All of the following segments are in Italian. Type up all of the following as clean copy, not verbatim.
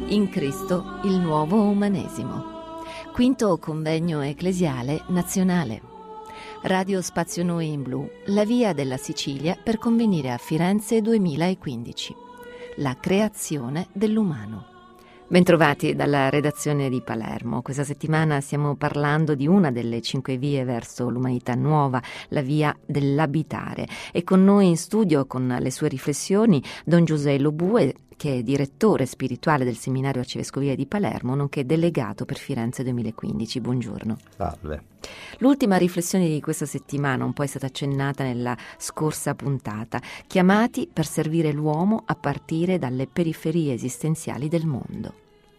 In Cristo il nuovo umanesimo. Quinto convegno ecclesiale nazionale. Radio Spazio Noi in Blu, la via della Sicilia per convenire a Firenze 2015. La creazione dell'umano. Bentrovati dalla redazione di Palermo. Questa settimana stiamo parlando di una delle 5 vie verso l'umanità nuova, la via dell'abitare. E con noi in studio, con le sue riflessioni, Don Giuseppe Lobue, che è direttore spirituale del Seminario Arcivescovile di Palermo, nonché delegato per Firenze 2015. Buongiorno. Salve. L'ultima riflessione di questa settimana un po' è stata accennata nella scorsa puntata, chiamati per servire l'uomo a partire dalle periferie esistenziali del mondo.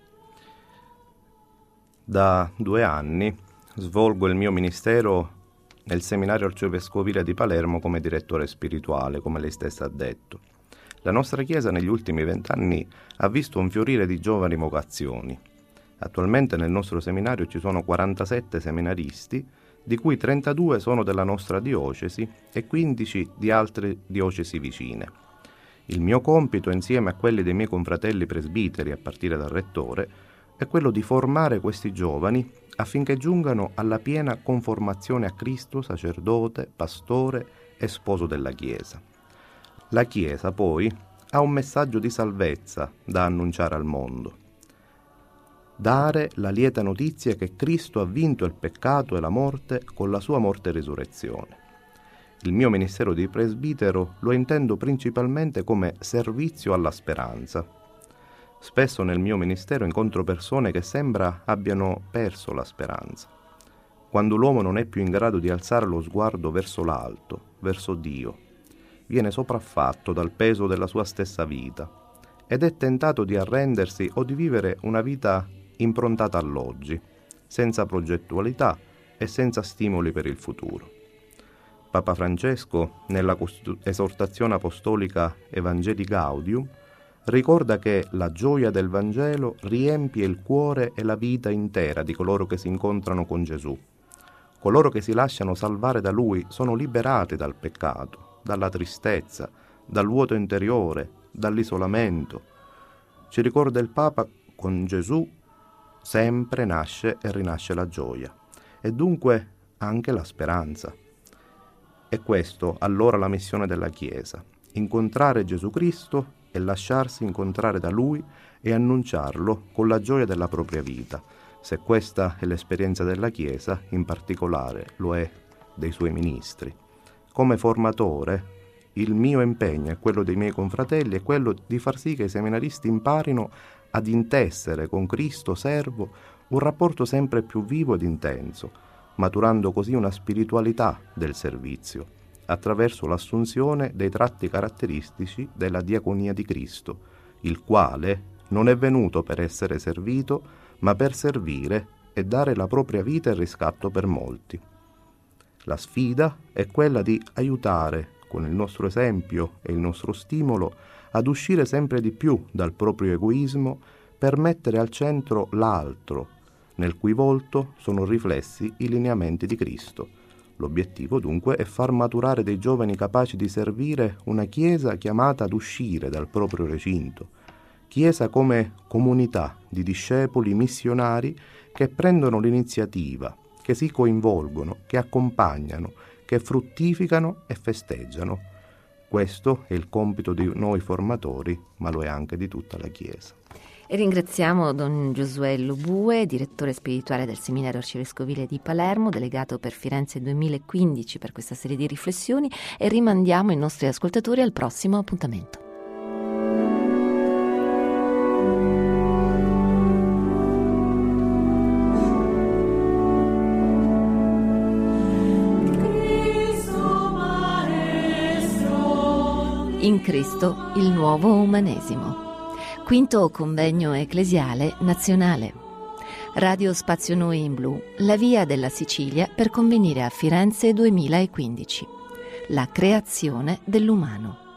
Da 2 anni svolgo il mio ministero nel Seminario Arcivescovile di Palermo come direttore spirituale, come lei stessa ha detto. La nostra Chiesa negli ultimi 20 anni ha visto un fiorire di giovani vocazioni. Attualmente nel nostro seminario ci sono 47 seminaristi, di cui 32 sono della nostra diocesi e 15 di altre diocesi vicine. Il mio compito, insieme a quelli dei miei confratelli presbiteri, a partire dal rettore, è quello di formare questi giovani affinché giungano alla piena conformazione a Cristo, sacerdote, pastore e sposo della Chiesa. La Chiesa, poi, ha un messaggio di salvezza da annunciare al mondo. Dare la lieta notizia che Cristo ha vinto il peccato e la morte con la sua morte e risurrezione. Il mio ministero di presbitero lo intendo principalmente come servizio alla speranza. Spesso nel mio ministero incontro persone che sembra abbiano perso la speranza. Quando l'uomo non è più in grado di alzare lo sguardo verso l'alto, verso Dio, viene sopraffatto dal peso della sua stessa vita ed è tentato di arrendersi o di vivere una vita improntata all'oggi, senza progettualità e senza stimoli per il futuro. Papa Francesco, nella esortazione apostolica Evangelii Gaudium, ricorda che la gioia del Vangelo riempie il cuore e la vita intera di coloro che si incontrano con Gesù. Coloro che si lasciano salvare da Lui sono liberati dal peccato, dalla tristezza, dal vuoto interiore, dall'isolamento. Ci ricorda il Papa, con Gesù sempre nasce e rinasce la gioia e dunque anche la speranza. E questo allora la missione della Chiesa: incontrare Gesù Cristo e lasciarsi incontrare da Lui e annunciarlo con la gioia della propria vita. Se questa è l'esperienza della Chiesa, in particolare lo è dei suoi ministri. Come formatore, il mio impegno e quello dei miei confratelli è quello di far sì che i seminaristi imparino ad intessere con Cristo servo un rapporto sempre più vivo ed intenso, maturando così una spiritualità del servizio, attraverso l'assunzione dei tratti caratteristici della diaconia di Cristo, il quale non è venuto per essere servito, ma per servire e dare la propria vita e riscatto per molti. La sfida è quella di aiutare, con il nostro esempio e il nostro stimolo, ad uscire sempre di più dal proprio egoismo per mettere al centro l'altro, nel cui volto sono riflessi i lineamenti di Cristo. L'obiettivo dunque è far maturare dei giovani capaci di servire una Chiesa chiamata ad uscire dal proprio recinto, Chiesa come comunità di discepoli missionari che prendono l'iniziativa, che si coinvolgono, che accompagnano, che fruttificano e festeggiano. Questo è il compito di noi formatori, ma lo è anche di tutta la Chiesa. E ringraziamo Don Giosuè Lobue, direttore spirituale del Seminario Arcivescovile di Palermo, delegato per Firenze 2015 per questa serie di riflessioni, e rimandiamo i nostri ascoltatori al prossimo appuntamento. In Cristo il nuovo umanesimo. Quinto convegno ecclesiale nazionale. Radio Spazio Noi in Blu, la via della Sicilia per convenire a Firenze 2015. La creazione dell'umano.